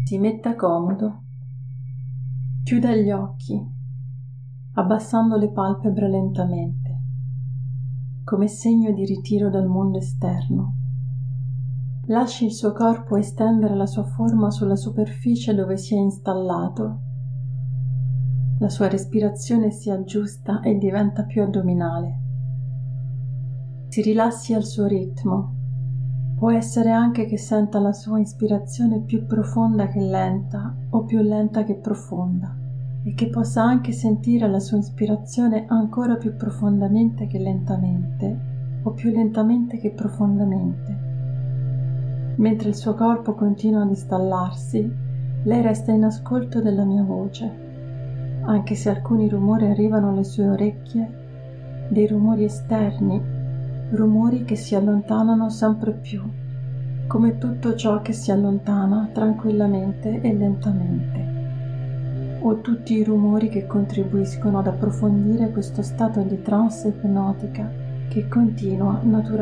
Si metta comodo, chiuda gli occhi, abbassando le palpebre lentamente, come segno di ritiro dal mondo esterno. Lasci il suo corpo estendere la sua forma sulla superficie dove si è installato. La sua respirazione si aggiusta e diventa più addominale. Si rilassi al suo ritmo. Può essere anche che senta la sua ispirazione più profonda che lenta o più lenta che profonda e che possa anche sentire la sua ispirazione ancora più profondamente che lentamente o più lentamente che profondamente. Mentre il suo corpo continua ad installarsi, lei resta in ascolto della mia voce, anche se alcuni rumori arrivano alle sue orecchie, dei rumori esterni, rumori che si allontanano sempre più, come tutto ciò che si allontana tranquillamente e lentamente, o tutti i rumori che contribuiscono ad approfondire questo stato di trance ipnotica che continua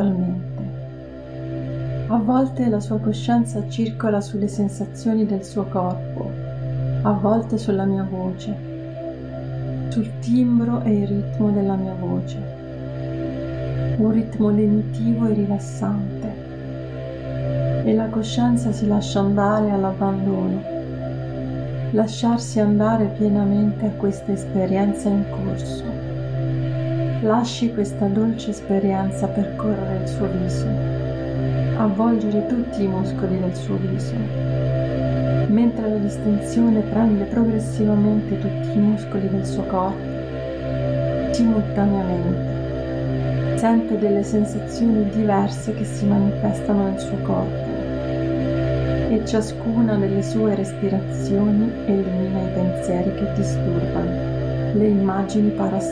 naturalmente. A volte la sua coscienza circola sulle sensazioni del suo corpo, a volte sulla mia voce, sul timbro e il ritmo della mia voce. Un ritmo lenitivo e rilassante, e la coscienza si lascia andare all'abbandono, lasciarsi andare pienamente a questa esperienza in corso. Lasci questa dolce esperienza percorrere il suo viso, avvolgere tutti i muscoli del suo viso, mentre la distensione prende progressivamente tutti i muscoli del suo corpo, simultaneamente. Sente delle sensazioni diverse che si manifestano nel suo corpo e ciascuna delle sue respirazioni elimina i pensieri che disturbano, le immagini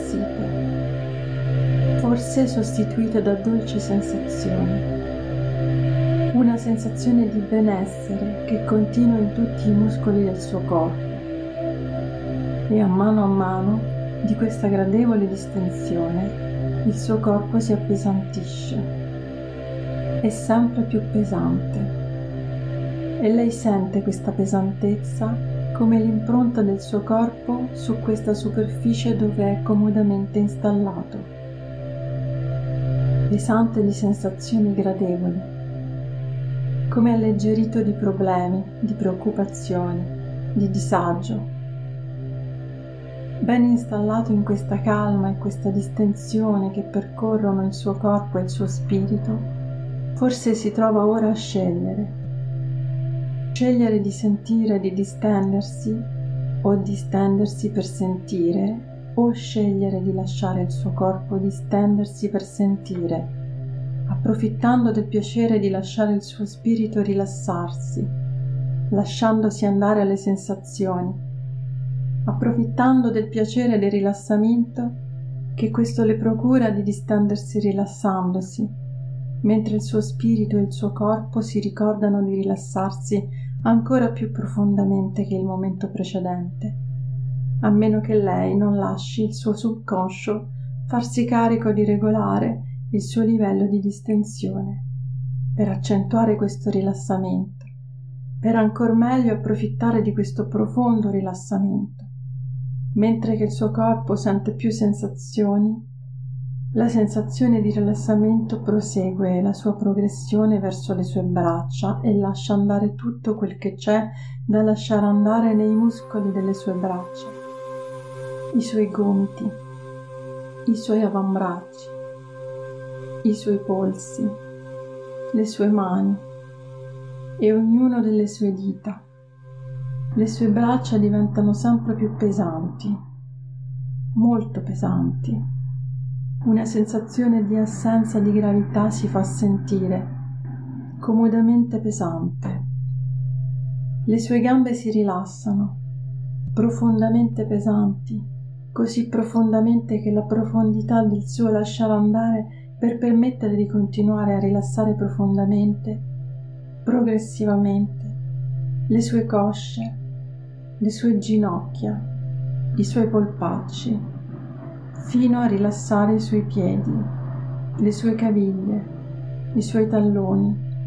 parassite, forse sostituite da dolci sensazioni. Una sensazione di benessere che continua in tutti i muscoli del suo corpo e a mano di questa gradevole distensione il suo corpo si appesantisce, è sempre più pesante e lei sente questa pesantezza come l'impronta del suo corpo su questa superficie dove è comodamente installato, pesante di sensazioni gradevoli, come alleggerito di problemi, di preoccupazioni, di disagio. Ben installato in questa calma e questa distensione che percorrono il suo corpo e il suo spirito, forse si trova ora a scegliere di sentire, di distendersi, o distendersi per sentire, o scegliere di lasciare il suo corpo distendersi per sentire, approfittando del piacere di lasciare il suo spirito rilassarsi, lasciandosi andare alle sensazioni, approfittando del piacere del rilassamento che questo le procura di distendersi rilassandosi, mentre il suo spirito e il suo corpo si ricordano di rilassarsi ancora più profondamente che il momento precedente, a meno che lei non lasci il suo subconscio farsi carico di regolare il suo livello di distensione, per accentuare questo rilassamento, per ancor meglio approfittare di questo profondo rilassamento. Mentre che il suo corpo sente più sensazioni, la sensazione di rilassamento prosegue la sua progressione verso le sue braccia e lascia andare tutto quel che c'è da lasciare andare nei muscoli delle sue braccia, i suoi gomiti, i suoi avambracci, i suoi polsi, le sue mani e ognuno delle sue dita. Le sue braccia diventano sempre più pesanti, molto pesanti. Una sensazione di assenza di gravità si fa sentire, comodamente pesante. Le sue gambe si rilassano, profondamente pesanti, così profondamente che la profondità del suo lasciare andare per permettere di continuare a rilassare profondamente, progressivamente, le sue cosce, le sue ginocchia, i suoi polpacci, fino a rilassare i suoi piedi, le sue caviglie, i suoi talloni,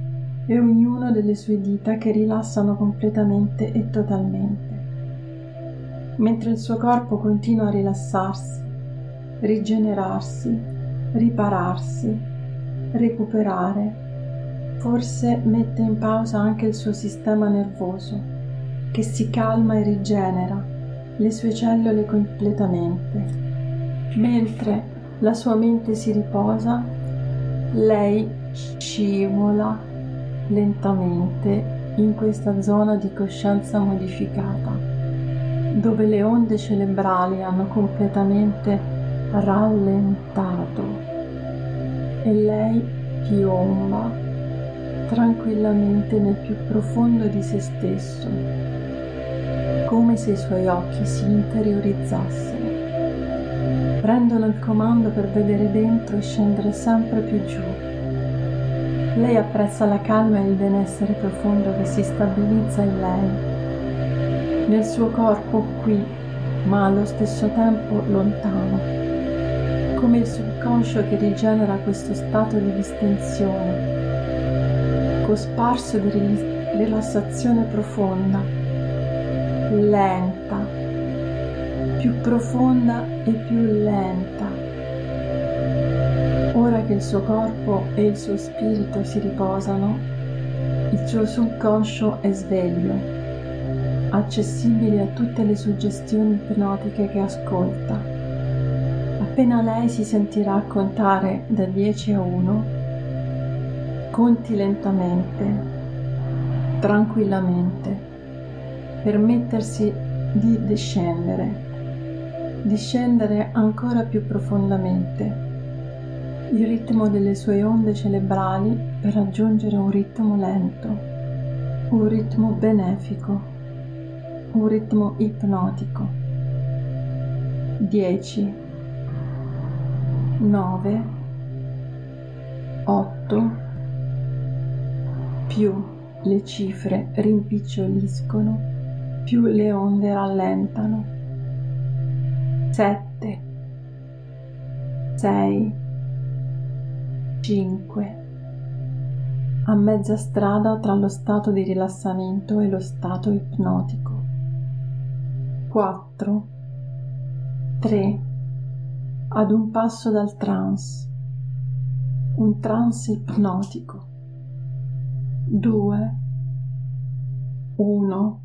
e ognuno delle sue dita che rilassano completamente e totalmente, mentre il suo corpo continua a rilassarsi, rigenerarsi, ripararsi, recuperare. Forse mette in pausa anche il suo sistema nervoso, che si calma e rigenera le sue cellule completamente. Mentre la sua mente si riposa, lei scivola lentamente in questa zona di coscienza modificata, dove le onde cerebrali hanno completamente rallentato e lei piomba tranquillamente nel più profondo di se stesso, come se i suoi occhi si interiorizzassero, prendono il comando per vedere dentro e scendere sempre più giù. Lei apprezza la calma e il benessere profondo che si stabilizza in lei, nel suo corpo qui, ma allo stesso tempo lontano, come il subconscio che rigenera questo stato di distensione, cosparso di rilassazione profonda, lenta, più profonda e più lenta. Ora che il suo corpo e il suo spirito si riposano, il suo subconscio è sveglio, accessibile a tutte le suggestioni ipnotiche che ascolta. Appena lei si sentirà contare da 10 a 1, conti lentamente, tranquillamente, permettersi di discendere ancora più profondamente il ritmo delle sue onde cerebrali per raggiungere un ritmo lento, un ritmo benefico, un ritmo ipnotico. 10, 9, 8, più le cifre rimpiccioliscono, più le onde rallentano. 7, 6, 5. A mezza strada tra lo stato di rilassamento e lo stato ipnotico. 4, 3. Ad un passo dal trance, un trance ipnotico. 2, 1.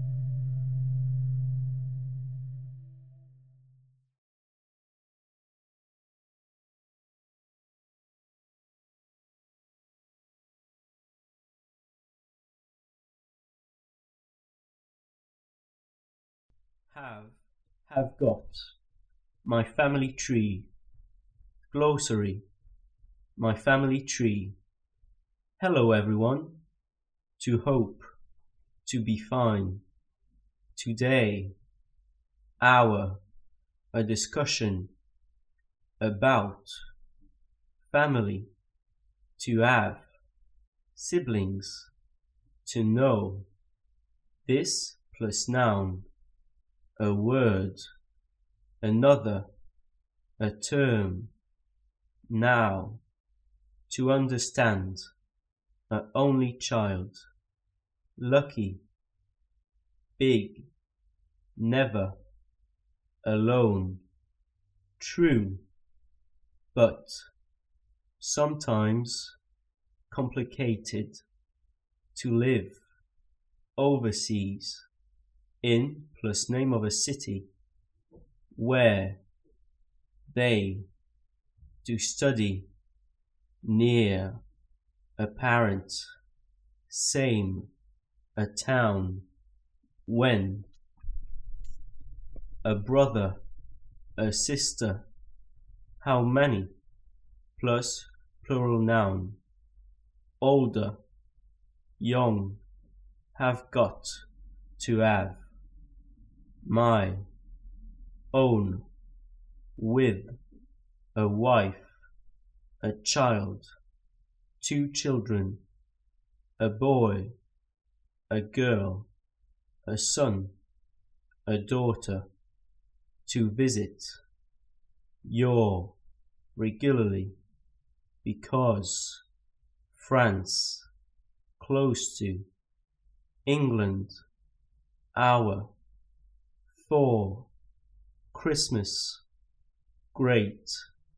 Have got, my family tree. Glossary, my family tree. Hello everyone. To hope, to be fine. Today, a discussion about family, to have, siblings, to know. This plus noun, a word, another, a term, now, to understand, a only child, lucky, big, never, alone, true, but, sometimes, complicated, to live, overseas, in plus name of a city, where, they, to study, near, apparent, same, a town, when, a brother, a sister, how many, plus plural noun, older, young, have got, to have, my, own, with, a wife, a child, 2 children, a boy, a girl, a son, a daughter, to visit, your, regularly, because, France, close to, England, our, for, Christmas, great,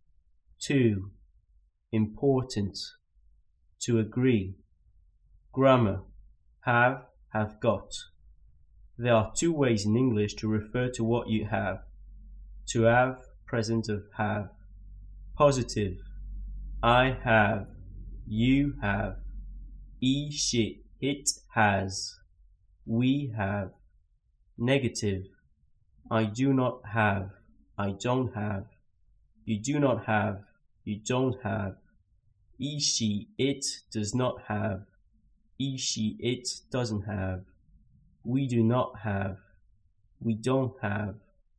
to, important, to agree, grammar, have got. There are two ways in English to refer to what you have. To have, present of have. Positive, I have, you have, he, she, it has, we have. Negative, I do not have, I don't have, you do not have, you don't have, he, she, it does not have, he, she, it doesn't have, we do not have, we don't have.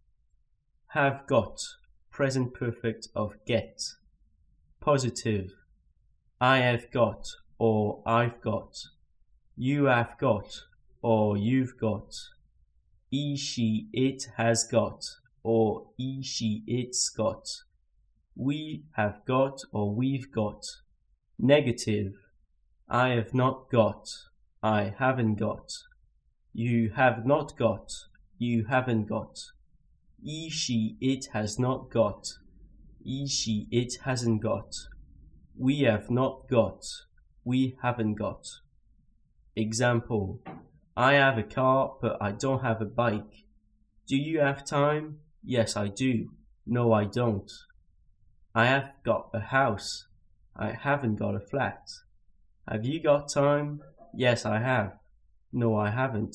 Have got, present perfect of get. Positive, I have got or I've got, you have got or you've got, he, she, it has got or he, she, it's got, we have got or we've got. Negative, I have not got, I haven't got, you have not got, you haven't got, he, she, it has not got, he, she, it hasn't got, we have not got, we haven't got. Example, I have a car but I don't have a bike. Do you have time? Yes, I do. No, I don't. I have got a house. I haven't got a flat. Have you got time? Yes, I have. No, I haven't.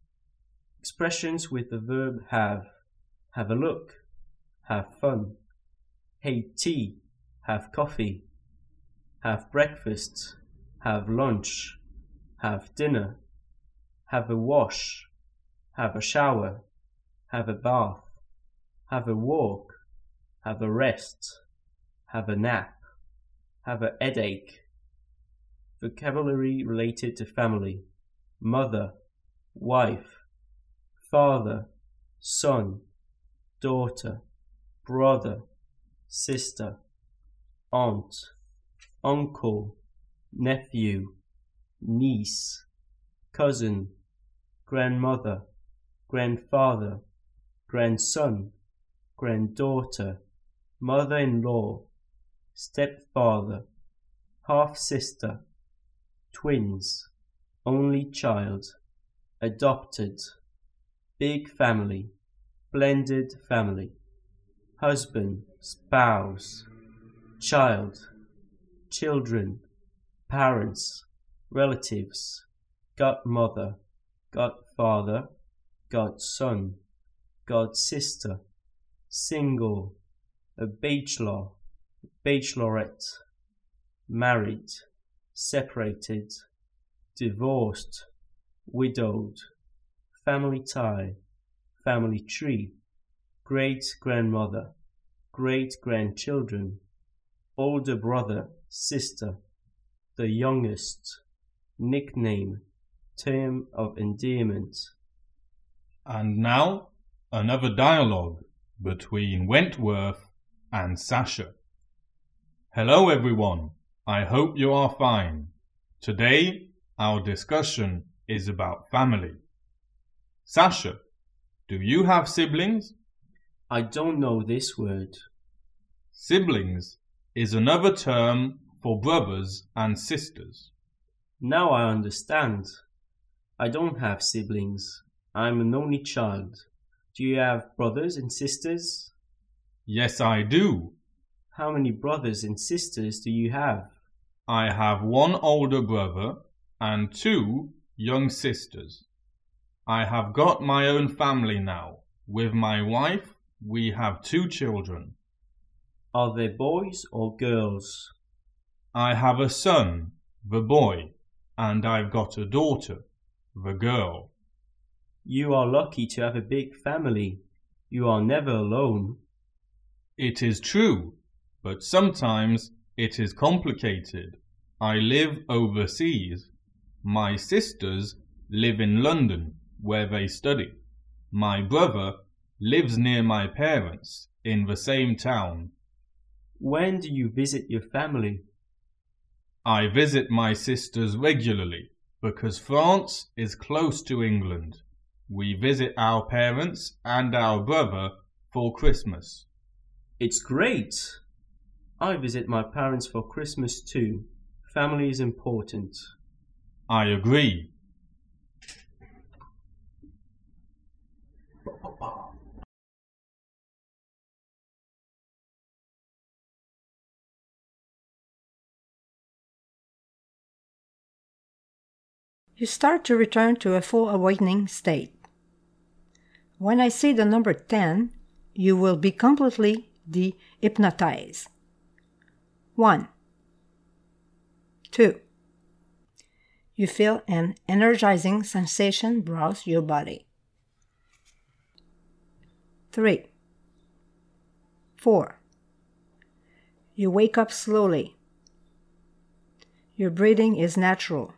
Expressions with the verb have. Have a look. Have fun. Have tea. Have coffee. Have breakfast. Have lunch. Have dinner. Have a wash. Have a shower. Have a bath. Have a walk. Have a rest. Have a nap. Have a headache. Vocabulary related to family. Mother, wife, father, son, daughter, brother, sister, aunt, uncle, nephew, niece, cousin, grandmother, grandfather, grandson, granddaughter, mother-in-law, stepfather, half-sister, twins, only child, adopted, big family, blended family, husband, spouse, child, children, parents, relatives, godmother, godfather, godson, godsister, single, a bachelor, bachelorette, married, separated, divorced, widowed, family tie, family tree, great-grandmother, great-grandchildren, older brother, sister, the youngest, nickname, term of endearment. And now, another dialogue between Wentworth and Sasha. Hello everyone, I hope you are fine. Today, our discussion is about family. Sasha, do you have siblings? I don't know this word. Siblings is another term for brothers and sisters. Now I understand. I don't have siblings. I'm an only child. Do you have brothers and sisters? Yes, I do. How many brothers and sisters do you have? I have one older brother and 2 young sisters. I have got my own family now. With my wife, we have 2 children. Are they boys or girls? I have a son, the boy, and I've got a daughter, the girl. You are lucky to have a big family. You are never alone. It is true, but sometimes it is complicated. I live overseas. My sisters live in London, where they study. My brother lives near my parents in the same town. When do you visit your family? I visit my sisters regularly Because France is close to England. We visit our parents and our brother for Christmas. It's great. I visit my parents for Christmas too. Family is important. I agree. You start to return to a full awakening state. When I say the number 10, you will be completely de-hypnotized. 1, 2. You feel an energizing sensation browse your body. 3, 4. You wake up slowly. Your breathing is natural.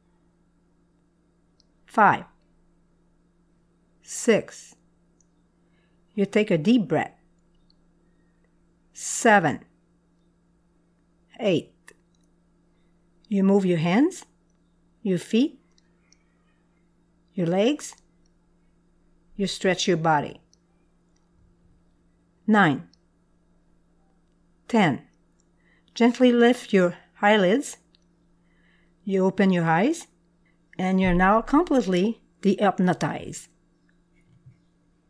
5, 6. You take a deep breath. 7, 8. You move your hands, your feet, your legs. You stretch your body. 9, 10. Gently lift your eyelids. You open your eyes, and you're now completely de-hypnotized.